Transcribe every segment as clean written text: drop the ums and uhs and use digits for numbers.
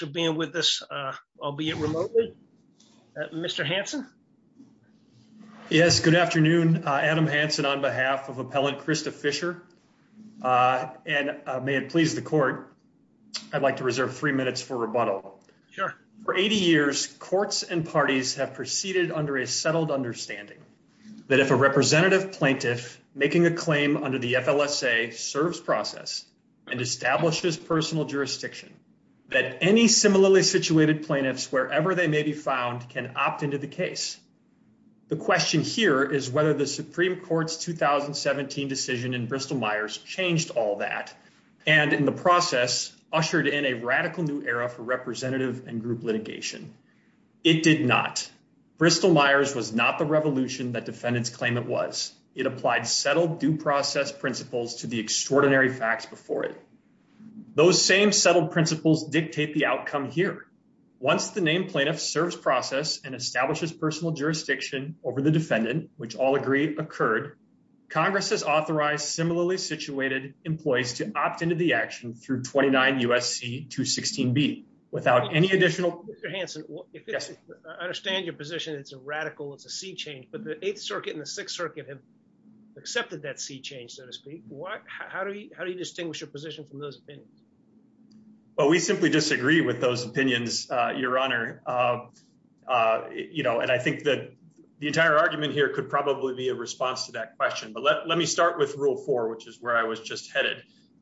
for being with us, albeit remotely. Mr. Hansen? Yes, good afternoon. Adam Hansen on behalf of Appellant Krista Fisher. May it please the court, I'd like to reserve 3 minutes for rebuttal. Sure. For 80 years, courts and parties have proceeded under a settled understanding that if a representative plaintiff making a claim under the FLSA serves process and establishes personal jurisdiction, that any similarly situated plaintiffs, wherever they may be found, can opt into the case. The question here is whether the Supreme Court's 2017 decision in Bristol-Myers changed all that and, in the process, ushered in a radical new era for representative and group litigation. It did not. Bristol-Myers was not the revolution that defendants claim it was. It applied settled due process principles to the extraordinary facts before it. Those same settled principles dictate the outcome here. Once the named plaintiff serves process and establishes personal jurisdiction over the defendant, which all agree occurred, Congress has authorized similarly situated employees to opt into the action through 29 U.S.C. 216b without any additional... Mr. Hansen, I understand your position. It's a sea change, but the Eighth Circuit and the Sixth Circuit have accepted that sea change, so to speak. How do you distinguish your position from those opinions? Well, we simply disagree with those opinions, Your Honor. And I think that the entire argument here could probably be a response to that question. But let me start with Rule 4, which is where I was just headed.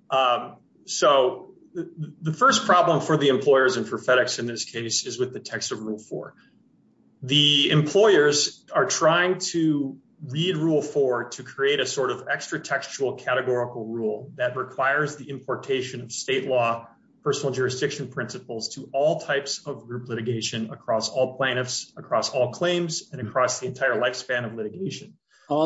So the first problem for the employers and for FedEx in this case is with the text of Rule 4. The employers are trying to read Rule 4 to create a sort of extra textual categorical rule that requires the importation of state law personal jurisdiction principles to all types of group litigation across all plaintiffs, across all claims, and across the entire lifespan of litigation. All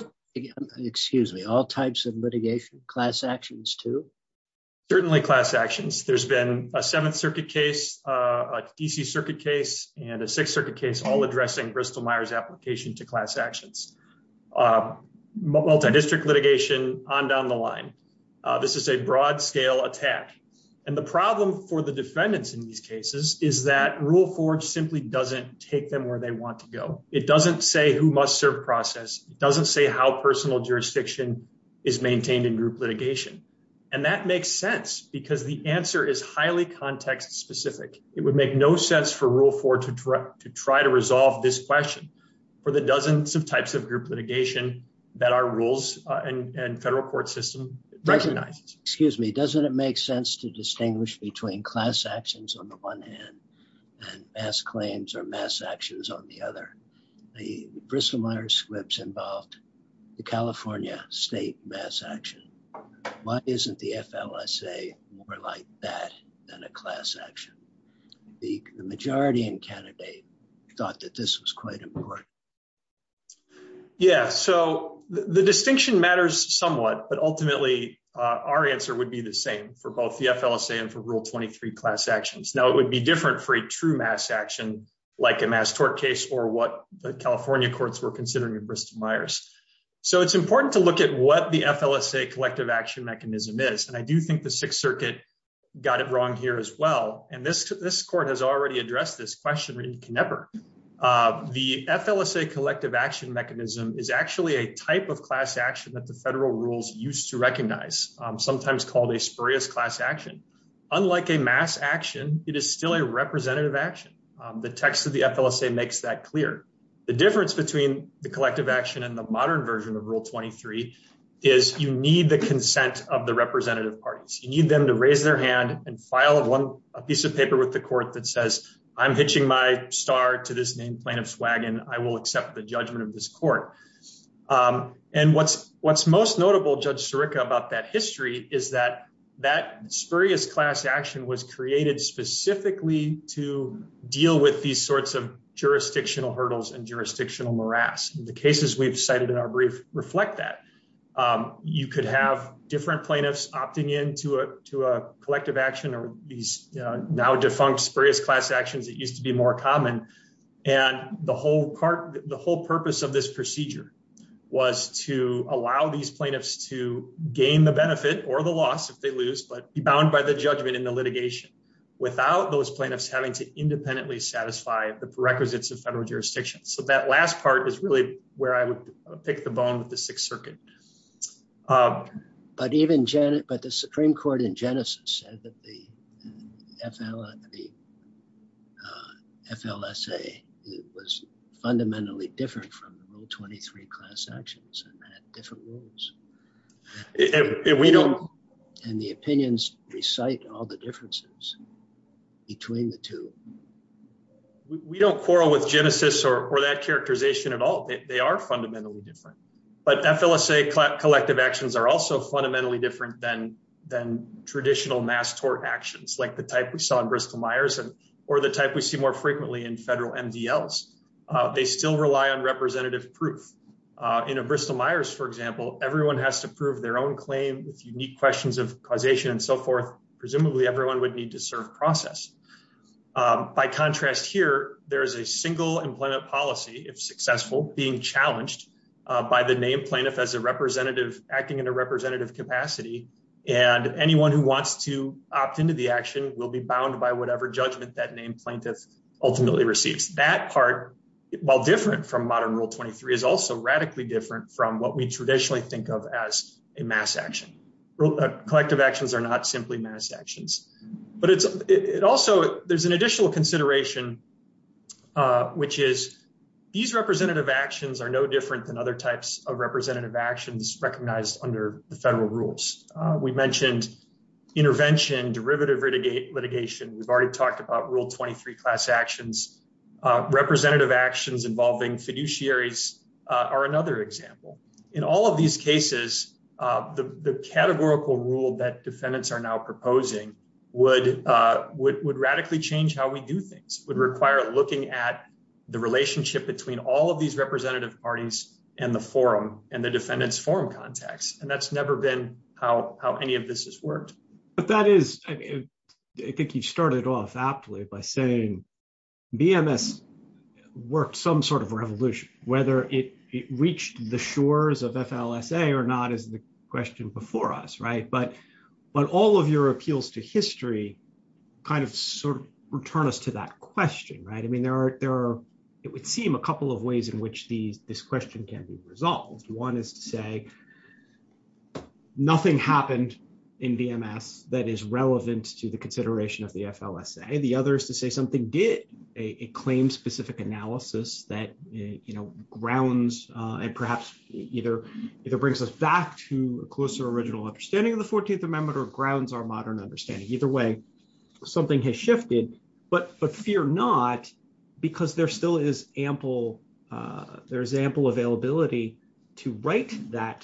types of litigation, class actions too? Certainly class actions. There's been a Seventh Circuit case, a DC Circuit case, and a Sixth Circuit case, all addressing Bristol-Myers application to class actions. Multi-district litigation, on down the line. This is a broad-scale attack. And the problem for the defendants in these cases is that Rule 4 simply doesn't take them where they want to go. It doesn't say who must serve process. It doesn't say how personal jurisdiction is maintained in group litigation. And that makes sense because the answer is highly context specific. It would make no sense for Rule 4 to try to resolve this question for the dozens of types of group litigation that our rules and federal court system recognizes. Doesn't it make sense to distinguish between class actions on the one hand and mass claims or mass actions on the other? The Bristol-Myers Squibbs involved the California state mass action. Why isn't the FLSA more like that than a class action? The majority in Canada thought that this was quite important. Yeah, so the distinction matters somewhat, but ultimately our answer would be the same for both the FLSA and for Rule 23 class actions. Now, it would be different for a true mass action like a mass tort case or what the California courts were considering in Bristol-Myers. So it's important to look at what the FLSA collective action mechanism is. And I do think the Sixth Circuit got it wrong here as well. And this court has already addressed this question in Knepper. The FLSA collective action mechanism is actually a type of class action that the federal rules used to recognize, sometimes called a spurious class action. Unlike a mass action, it is still a representative action. The text of the FLSA makes that clear. The difference between the collective action and the modern version of Rule 23 is you need the consent of the representative parties. You need them to raise their hand and file a piece of paper with the court that says, I'm hitching my star to this named plaintiff's wagon. I will accept the judgment of this court. And what's most notable, Judge Sirica, about that history is that spurious class action was created specifically to deal with these sorts of jurisdictional hurdles and jurisdictional morass. And the cases we've cited in our brief reflect that. You could have different plaintiffs opting into a collective action or these now defunct spurious class actions that used to be more common. And the whole purpose of this procedure was to allow these plaintiffs to gain the benefit or the loss if they lose, but be bound by the judgment in the litigation. without those plaintiffs having to independently satisfy the prerequisites of federal jurisdiction. So that last part is really where I would pick the bone with the Sixth Circuit. But the Supreme Court in Genesis said that the FLSA was fundamentally different from the Rule 23 class actions and had different rules. And the opinions recite all the differences between the two. We don't quarrel with Genesis or that characterization at all. They are fundamentally different. But FLSA collective actions are also fundamentally different than traditional mass tort actions, like the type we saw in Bristol-Myers or the type we see more frequently in federal MDLs. They still rely on representative proof. In a Bristol-Myers, for example, everyone has to prove their own claim with unique questions of causation and so forth. Presumably, everyone would need to serve process. By contrast here, there is a single employment policy, if successful, being challenged by the named plaintiff as a representative, acting in a representative capacity. And anyone who wants to opt into the action will be bound by whatever judgment that named plaintiff ultimately receives. That part, while different from modern Rule 23, is also radically different from what we traditionally think of as a mass action. Collective actions are not simply mass actions. But it also, there's an additional consideration, which is these representative actions are no different than other types of representative actions recognized under the federal rules. We mentioned intervention, derivative litigation. We've already talked about Rule 23 class actions. Representative actions involving fiduciaries are another example. In all of these cases, the categorical rule that defendants are now proposing would radically change how we do things. It would require looking at the relationship between all of these representative parties and the forum and the defendant's forum contacts. And that's never been how any of this has worked. But that is, I think you started off aptly by saying BMS worked some sort of revolution. Whether it reached the shores of FLSA or not is the question before us, right? But all of your appeals to history kind of sort of return us to that question, right? I mean, there are it would seem a couple of ways in which this question can be resolved. One is to say nothing happened in BMS that is relevant to the consideration of the FLSA. The other is to say something did, a claim-specific analysis that grounds and perhaps either brings us back to a closer original understanding of the 14th Amendment or grounds our modern understanding. Either way, something has shifted, but fear not, because there still is ample availability to write that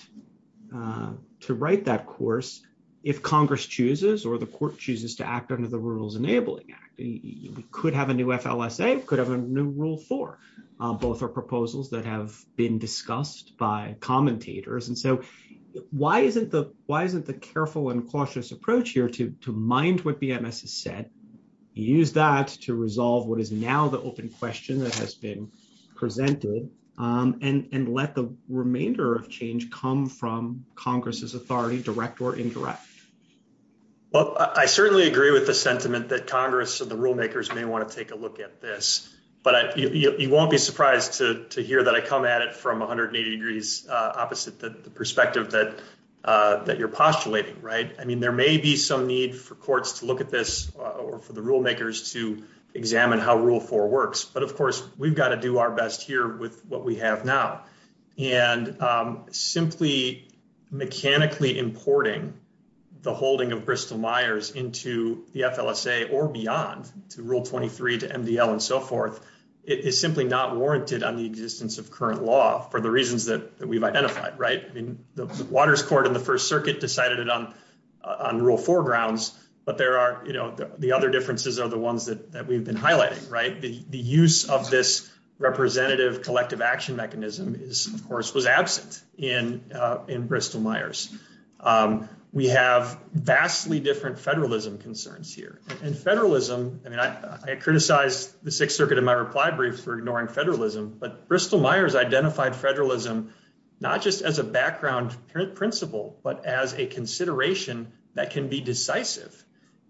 course if Congress chooses or the court chooses to act under the Rules Enabling Act. We could have a new FLSA, we could have a new Rule 4. Both are proposals that have been discussed by commentators. And so why isn't the careful and cautious approach here to mind what BMS has said, use that to resolve what is now the open question that has been presented, and let the remainder of change come from Congress's authority, direct or indirect? Well, I certainly agree with the sentiment that Congress and the rulemakers may want to take a look at this, but you won't be surprised to hear that I come at it from 180 degrees opposite the perspective that you're postulating, right? I mean, there may be some need for courts to look at this or for the rulemakers to examine how Rule 4 works. But of course, we've got to do our best here with what we have now. And simply mechanically importing the holding of Bristol-Myers into the FLSA or beyond to Rule 23 to MDL and so forth, it is simply not warranted on the existence of current law for the reasons that we've identified, right? I mean, the Waters Court in the First Circuit decided it on Rule 4 grounds, but there are, the other differences are the ones that we've been highlighting, right? The use of this representative collective action mechanism was absent in Bristol-Myers. We have vastly different federalism concerns here. And federalism, I mean, I criticized the Sixth Circuit in my reply brief for ignoring federalism, but Bristol-Myers identified federalism not just as a background principle, but as a consideration that can be decisive.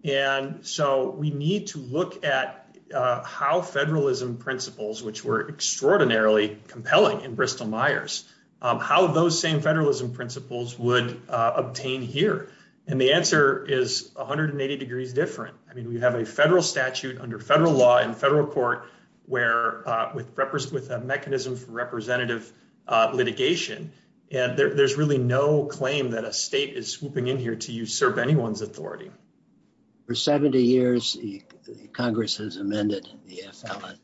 And so we need to look at how federalism principles, which were extraordinarily compelling in Bristol-Myers, how those same federalism principles would obtain here. And the answer is 180 degrees different. I mean, we have a federal statute under federal law in federal court where with a mechanism for representative litigation. And there's really no claim that a state is swooping in here to usurp anyone's authority. For 70 years, the Congress has amended the FLSA,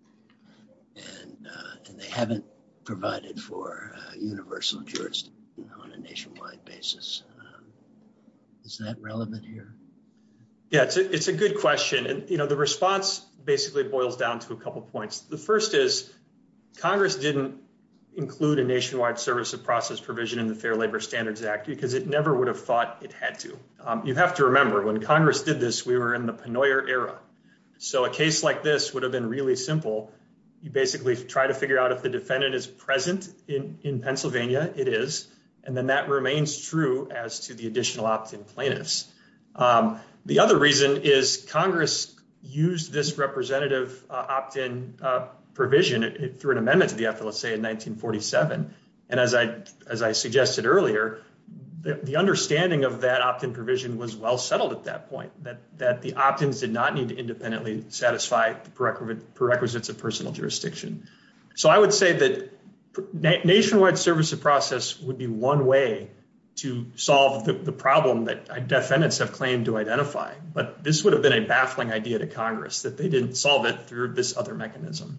and they haven't provided for universal jurisdiction on a nationwide basis. Is that relevant here? Yeah, it's a good question. And, the response basically boils down to a couple points. The first is Congress didn't include a nationwide service of process provision in the Fair Labor Standards Act because it never would have thought it had to. You have to remember, when Congress did this, we were in the Pennoyer era. So a case like this would have been really simple. You basically try to figure out if the defendant is present in Pennsylvania. It is. And then that remains true as to the additional opt-in plaintiffs. The other reason is Congress used this representative opt-in provision through an amendment to the FLSA in 1947. And as I suggested earlier, the understanding of that opt-in provision was well settled at that point, that the opt-ins did not need to independently satisfy the prerequisites of personal jurisdiction. So I would say that nationwide service of process would be one way to solve the problem that defendants have claimed to identify. But this would have been a baffling idea to Congress that they didn't solve it through this other mechanism.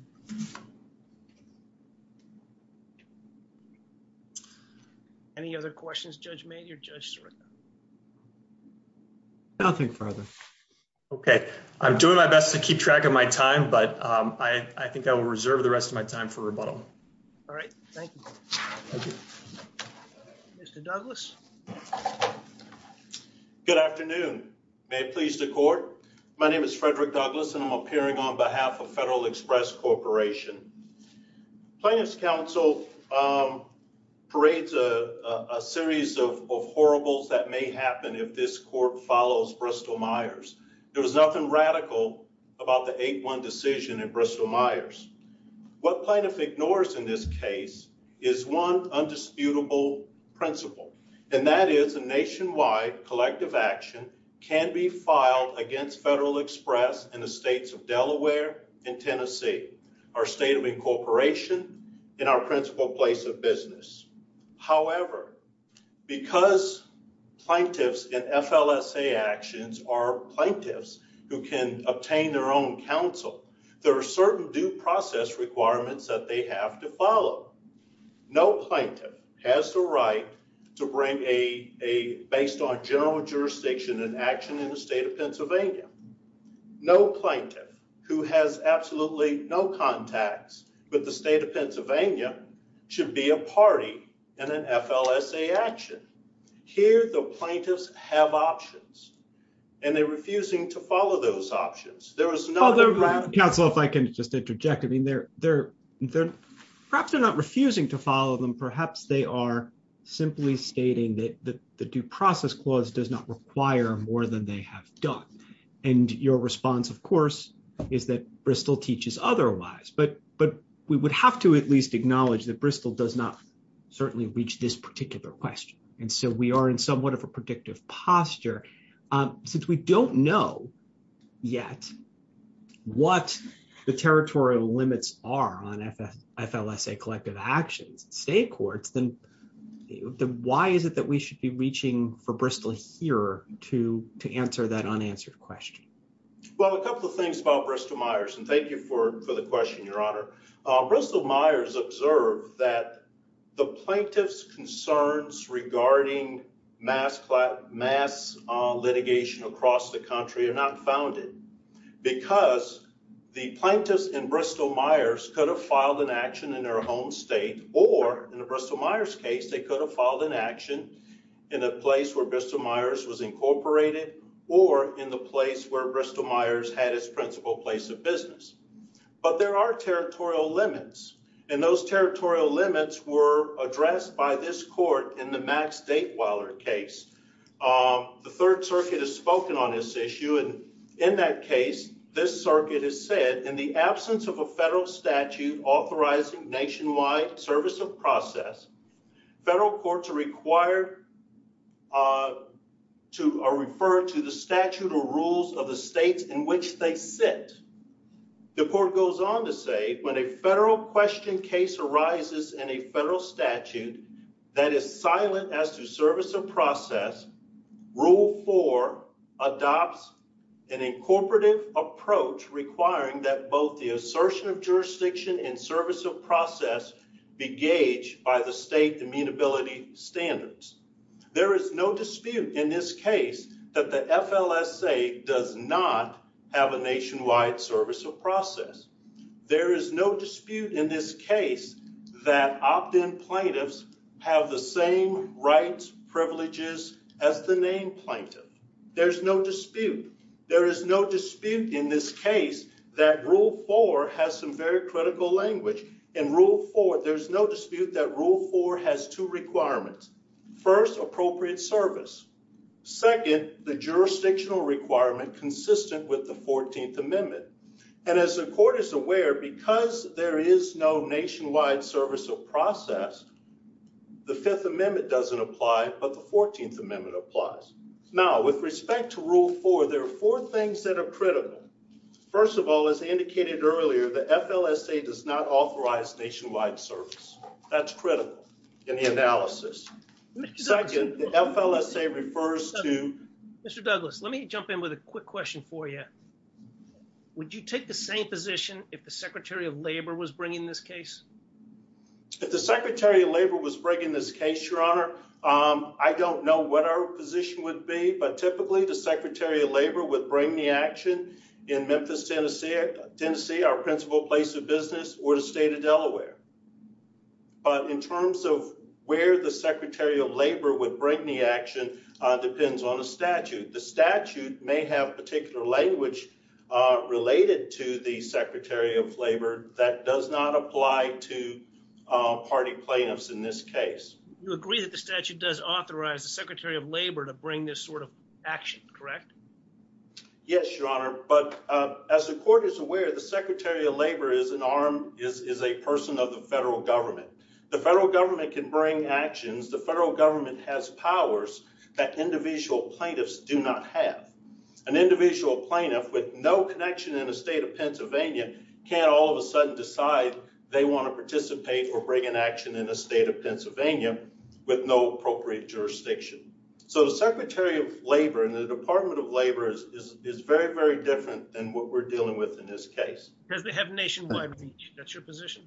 Any other questions, Judge Mady or Judge Sirica? Nothing further. Okay. I'm doing my best to keep track of my time, but I think I will reserve the rest of my time for rebuttal. All right. Thank you. Thank you. Mr. Douglas. Good afternoon. May it please the court. My name is Frederick Douglas, and I'm appearing on behalf of Federal Express Corporation. Plaintiffs' counsel parades a series of horribles that may happen if this court follows Bristol-Myers. There was nothing radical about the 8-1 decision in Bristol-Myers. What plaintiff ignores in this case is one undisputable principle, and that is a nationwide collective action can be filed against Federal Express in the states of Delaware and Tennessee, our state of incorporation and our principal place of business. However, because plaintiffs in FLSA actions are plaintiffs who can obtain their own counsel, there are certain due process requirements that they have to follow. No plaintiff has the right to bring based on general jurisdiction an action in the state of Pennsylvania. No plaintiff who has absolutely no contacts with the state of Pennsylvania should be a party in an FLSA action. Here, the plaintiffs have options, and they're refusing to follow those options. There is no counsel, if I can just interject. I mean, they're perhaps they're not refusing to follow them. Perhaps they are simply stating that the due process clause does not require more than they have done. And your response, of course, is that Bristol teaches otherwise. But we would have to at least acknowledge that Bristol does not certainly reach this particular question. And so we are in somewhat of a predictive posture. Since we don't know yet what the territorial limits are on FLSA collective actions in state courts, then why is it that we should be reaching for Bristol here to answer that unanswered question? Well, a couple of things about Bristol-Myers, and thank you for the question, Your Honor. Bristol-Myers observed that the plaintiff's concerns regarding mass litigation across the country are not founded because the plaintiffs in Bristol-Myers could have filed an action in their home state, or in the Bristol-Myers case, they could have filed an action in a place where Bristol-Myers was incorporated or in the place where Bristol-Myers had its principal place of business. But there are territorial limits, and those territorial limits were addressed by this court in the Max Dateweiler case The Third Circuit has spoken on this issue, and in that case, this circuit has said, in the absence of a federal statute authorizing nationwide service of process, federal courts are required to refer to the statute or rules of the states in which they sit. The court goes on to say, when a federal question case arises in a federal statute that is silent as to service of process, Rule 4 adopts an incorporative approach requiring that both the assertion of jurisdiction and service of process be gauged by the state immutability standards. There is no dispute in this case that the FLSA does not have a nationwide service of process. There is no dispute in this case that opt-in plaintiffs have the same rights, privileges as the named plaintiff. There's no dispute. There is no dispute in this case that Rule 4 has some very critical language. In Rule 4, there's no dispute that Rule 4 has two requirements. First, appropriate service. Second, the jurisdictional requirement consistent with the 14th Amendment. And as the court is aware, because there is no nationwide service of process, the Fifth Amendment doesn't apply, but the 14th Amendment applies. Now, with respect to Rule 4, there are four things that are critical. First of all, as indicated earlier, the FLSA does not authorize nationwide service. That's critical in the analysis. Second, the FLSA refers to... Mr. Douglas, let me jump in with a quick question for you. Would you take the same position if the Secretary of Labor was bringing this case? If the Secretary of Labor was bringing this case, Your Honor, I don't know what our position would be, but typically the Secretary of Labor would bring the action in Memphis, Tennessee, our principal place of business, or the state of Delaware. But in terms of where the Secretary of Labor would bring the action depends on the statute. The statute may have particular language related to the Secretary of Labor that does not apply to party plaintiffs in this case. You agree that the statute does authorize the Secretary of Labor to bring this sort of action, correct? Yes, Your Honor, but as the court is aware, the Secretary of Labor is a person of the federal government. The federal government can bring actions. The federal government has powers that individual plaintiffs do not have. An individual plaintiff with no connection in the state of Pennsylvania can't all of a sudden decide they want to participate or bring an action in the state of Pennsylvania with no appropriate jurisdiction. So the Secretary of Labor and the Department of Labor is very, very different than what we're dealing with in this case. Because they have nationwide reach. That's your position?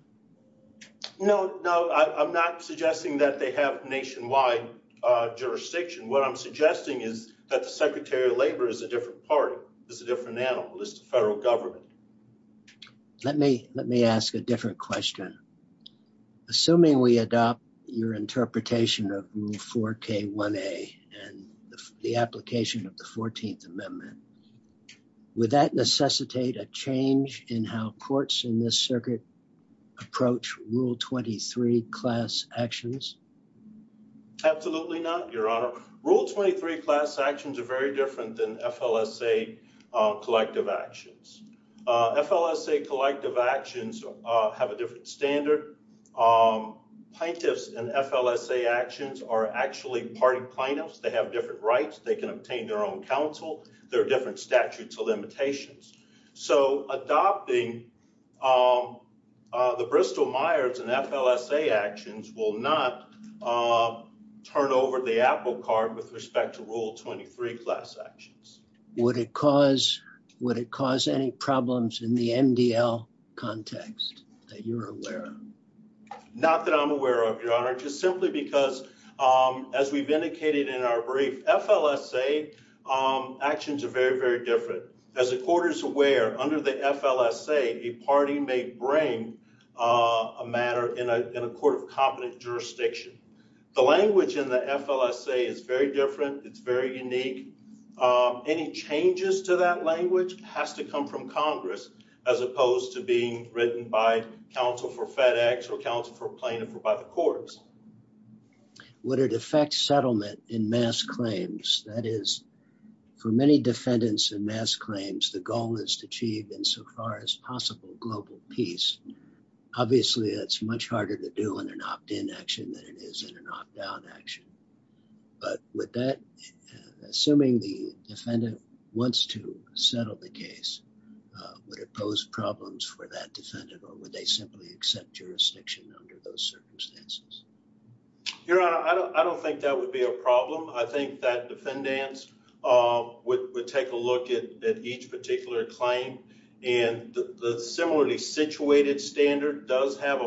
No, I'm not suggesting that they have nationwide jurisdiction. What I'm suggesting is that the Secretary of Labor is a different party, is a different animal, is the federal government. Let me ask a different question. Assuming we adopt your interpretation of Rule 4K1A and the application of the 14th Amendment, would that necessitate a change in how courts in this circuit approach Rule 23 class actions? Absolutely not, Your Honor. Rule 23 class actions are very different than FLSA collective actions. FLSA collective actions have a different standard. Plaintiffs in FLSA actions are actually party plaintiffs. They have different rights. They can obtain their own counsel. There are different statutes of limitations. So adopting the Bristol-Myers and FLSA actions will not turn over the apple cart with respect to Rule 23 class actions. Would it cause any problems in the MDL context that you're aware of? Not that I'm aware of, Your Honor, just simply because, as we've indicated in our brief, FLSA actions are very, very different. As the court is aware, under the FLSA, a party may bring a matter in a court of competent jurisdiction. The language in the FLSA is very different. It's very unique. Any changes to that language has to come from Congress, as opposed to being written by counsel for FedEx or counsel for plaintiff or by the courts. would it affect settlement in mass claims? That is, for many defendants in mass claims, the goal is to achieve, insofar as possible, global peace. Obviously, that's much harder to do in an opt-in action than it is in an opt-out action. But with that, assuming the defendant wants to settle the case, would it pose problems for that defendant, or would they simply accept jurisdiction under those circumstances? Your Honor, I don't think that would be a problem. I think that defendants would take a look at each particular claim, and the similarly situated standard does have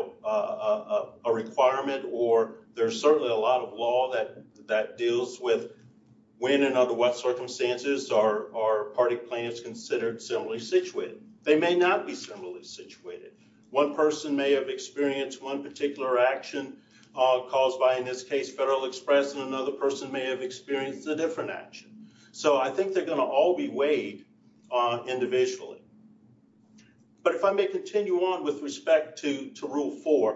a requirement, or there's certainly a lot of law that deals with when and under what circumstances are party plaintiffs considered similarly situated. They may not be similarly situated. One person may have experienced one particular action caused by, in this case, Federal Express, and another person may have experienced a different action. So I think they're going to all be weighed individually. But if I may continue on with respect to Rule 4,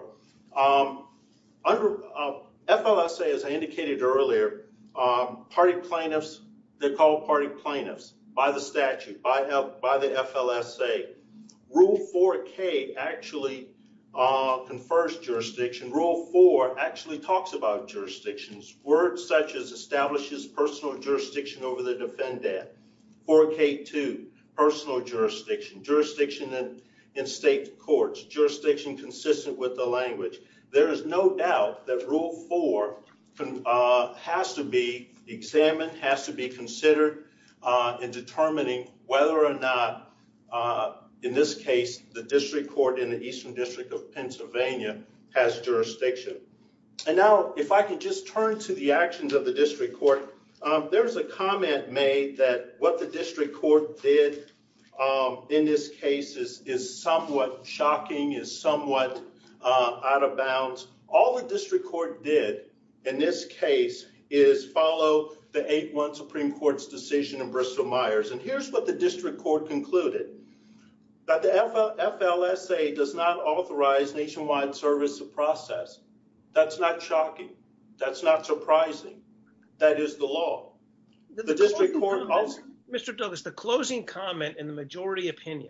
under FLSA, as I indicated earlier, party plaintiffs, they're called party plaintiffs by the statute, by the FLSA. Rule 4K actually confers jurisdiction. Rule 4 actually talks about jurisdictions. Words such as establishes personal jurisdiction over the defendant. 4K2, personal jurisdiction. Jurisdiction in state courts. Jurisdiction consistent with the language. There is no doubt that Rule 4 has to be examined, has to be considered in determining whether or not, in this case, the district court in the Eastern District of Pennsylvania has jurisdiction. And now, if I can just turn to the actions of the district court, there's a comment made that what the district court did in this case is somewhat shocking, is somewhat out of bounds. All the district court did in this case is follow the 8-1 Supreme Court's decision in Bristol-Myers. And here's what the district court concluded: that the FLSA does not authorize nationwide service of process. That's not shocking. That's not surprising. That is the law. The district court also... Mr. Douglas, the closing comment in the majority opinion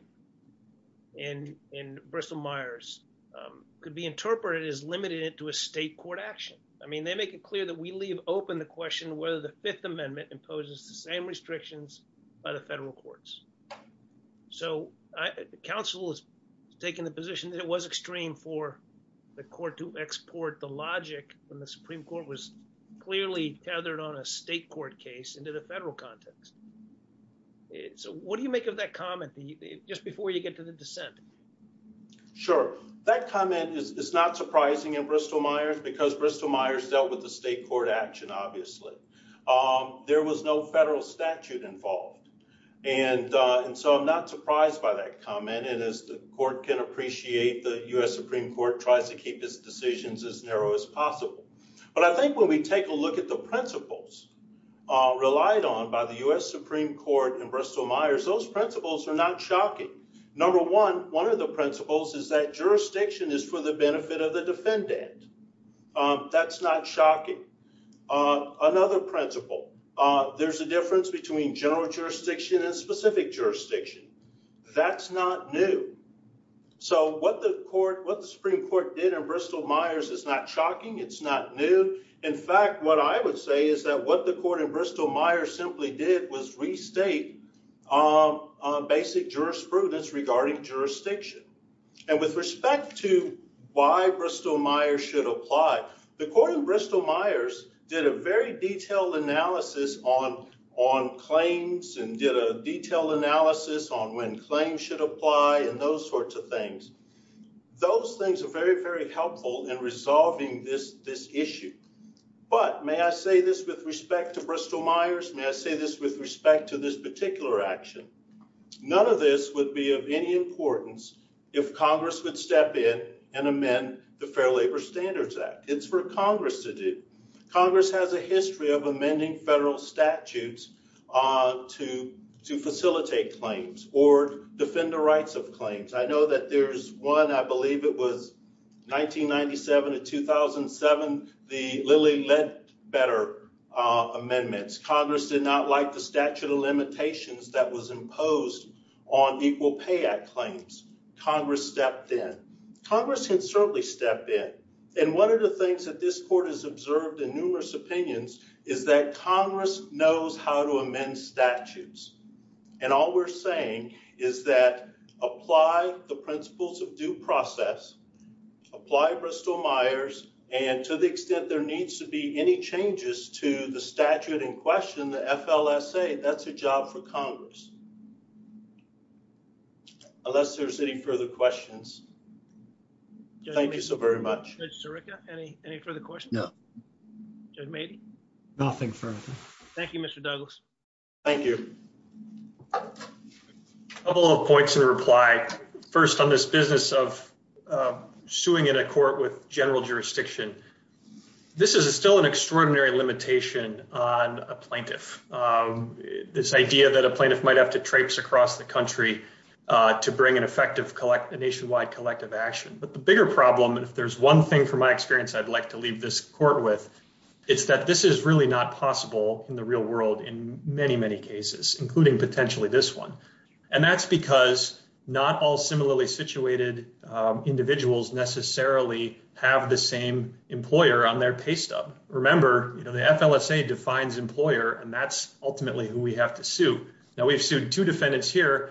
in Bristol-Myers could be interpreted as limiting it to a state court action. I mean, they make it clear that we leave open the question whether the Fifth Amendment imposes the same restrictions by the federal courts. So the council is taking the position that it was extreme for the court to export the logic when the Supreme Court was clearly tethered on a state court case into the federal context. So what do you make of that comment just before you get to the dissent? Sure. That comment is not surprising in Bristol-Myers because Bristol-Myers dealt with the state court action, obviously. There was no federal statute involved. And so I'm not surprised by that comment. And as the court can appreciate, the U.S. Supreme Court tries to keep its decisions as narrow as possible. But I think when we take a look at the principles relied on by the U.S. Supreme Court in Bristol-Myers, those principles are not shocking. Number one of the principles is that jurisdiction is for the benefit of the defendant. That's not shocking. Another principle, there's a difference between general jurisdiction and specific jurisdiction. That's not new. So what the Supreme Court did in Bristol-Myers is not shocking. It's not new. In fact, what I would say is that what the court in Bristol-Myers simply did was restate basic jurisprudence regarding jurisdiction. And with respect to why Bristol-Myers should apply, the court in Bristol-Myers did a very detailed analysis on claims and did a detailed analysis on when claims should apply and those sorts of things. Those things are very, very helpful in resolving this issue. But may I say this with respect to Bristol-Myers? May I say this with respect to this particular action? None of this would be of any importance if Congress would step in and amend the Fair Labor Standards Act. It's for Congress to do. Congress has a history of amending federal statutes to facilitate claims or defend the rights of claims. I know that there's one, I believe it was 1997 to 2007, the Lilly Ledbetter amendments. Congress did not like the statute of limitations that was imposed on Equal Pay Act claims. Congress stepped in. Congress can certainly step in. And one of the things that this court has observed in numerous opinions is that Congress knows how to amend statutes. And all we're saying is that apply the principles of due process, apply Bristol-Myers, and to the extent there needs to be any changes to the statute in question, the FLSA, that's a job for Congress. Unless there's any further questions. Thank you so very much. Judge Sirica, any further questions? No. Judge Mady? Nothing further. Thank you, Mr. Douglas. Thank you. A couple of points in reply. First, on this business of suing in a court with general jurisdiction, this is still an extraordinary limitation on a plaintiff. This idea that a plaintiff might have to traipse across the country to bring an effective nationwide collective action. But the bigger problem, and if there's one thing from my experience I'd like to leave this court with, it's that this is really not possible in the real world in many, many cases, including potentially this one. And that's because not all similarly situated individuals necessarily have the same employer on their pay stub. Remember, the FLSA defines employer, and that's ultimately who we have to sue. Now, we've sued two defendants here.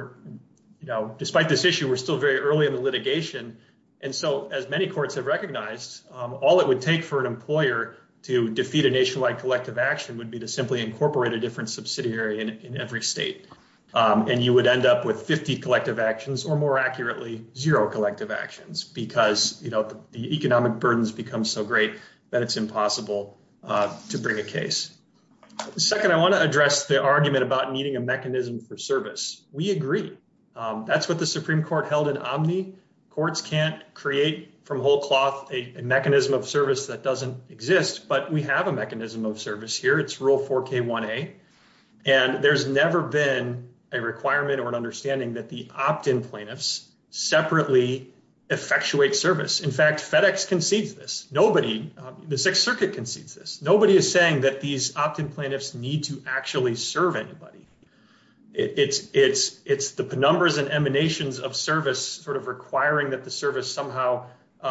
Despite this issue, we're still very early in the litigation. And so, as many courts have recognized, all it would take for an employer to defeat a nationwide collective action would be to simply incorporate a different subsidiary in every state. And you would end up with 50 collective actions, or more accurately, 0 collective actions, because the economic burdens become so great that it's impossible to bring a case. Second, I want to address the argument about needing a mechanism for service. We agree. That's what the Supreme Court held in Omni. Courts can't create from whole cloth a mechanism of service that doesn't exist, but we have a mechanism of service here. It's Rule 4K1A. And there's never been a requirement or an understanding that the opt-in plaintiffs separately effectuate service. In fact, FedEx concedes this. The Sixth Circuit concedes this. Nobody is saying that these opt-in plaintiffs need to actually serve anybody. It's the penumbras and emanations of service sort of requiring that the service somehow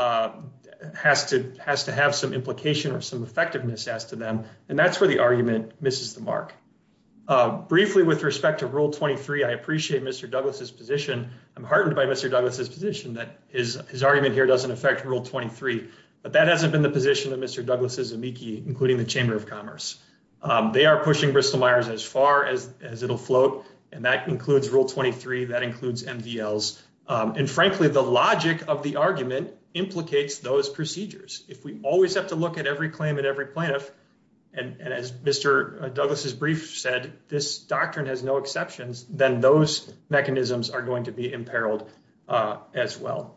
has to have some implication or some effectiveness as to them. And that's where the argument misses the mark. Briefly, with respect to Rule 23, I appreciate Mr. Douglas's position. I'm heartened by Mr. Douglas's position that his argument here doesn't affect Rule 23. But that hasn't been the position of Mr. Douglas's amici, including the Chamber of Commerce. They are pushing Bristol-Myers as far as it'll float, and that includes Rule 23. That includes MDLs. And frankly, the logic of the argument implicates those procedures. If we always have to look at every claim and every plaintiff, and as Mr. Douglas's brief said, this doctrine has no exceptions, then those mechanisms are going to be imperiled as well.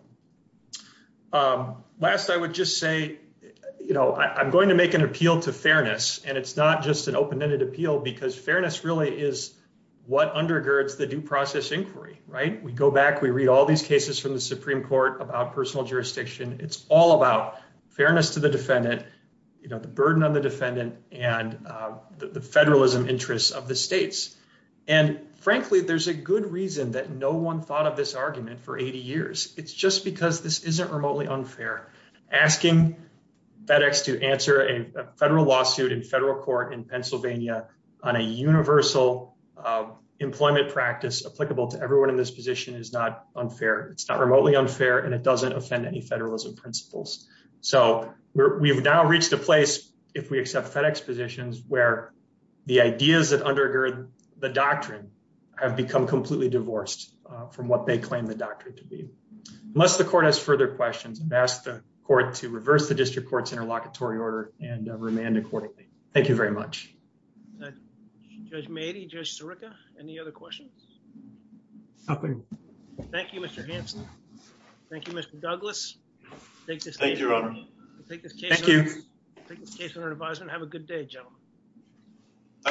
Last, I would just say, I'm going to make an appeal to fairness, and it's not just an open-ended appeal, because fairness really is what undergirds the due process inquiry, right? We go back, we read all these cases from the Supreme Court about personal jurisdiction. It's all about fairness to the defendant, the burden on the defendant, and the federalism interests of the states. And frankly, there's a good reason that no one thought of this argument for 80 years. It's just because this isn't remotely unfair. Asking FedEx to answer a federal lawsuit in federal court in Pennsylvania on a universal employment practice applicable to everyone in this position is not unfair. It's not remotely unfair, and it doesn't offend any federalism principles. So we've now reached a place, if we accept FedEx positions, where the ideas that undergird the doctrine have become completely divorced from what they claim the doctrine to be. Unless the court has further questions, I've asked the court to reverse the district court's interlocutory order and remand accordingly. Thank you very much. Judge Mady, Judge Sirica, any other questions? Nothing. Thank you, Mr. Hanson. Thank you, Mr. Douglas. Thank you, Your Honor. Take this case Thank you. Take this case under advisement. Have a good day, gentlemen.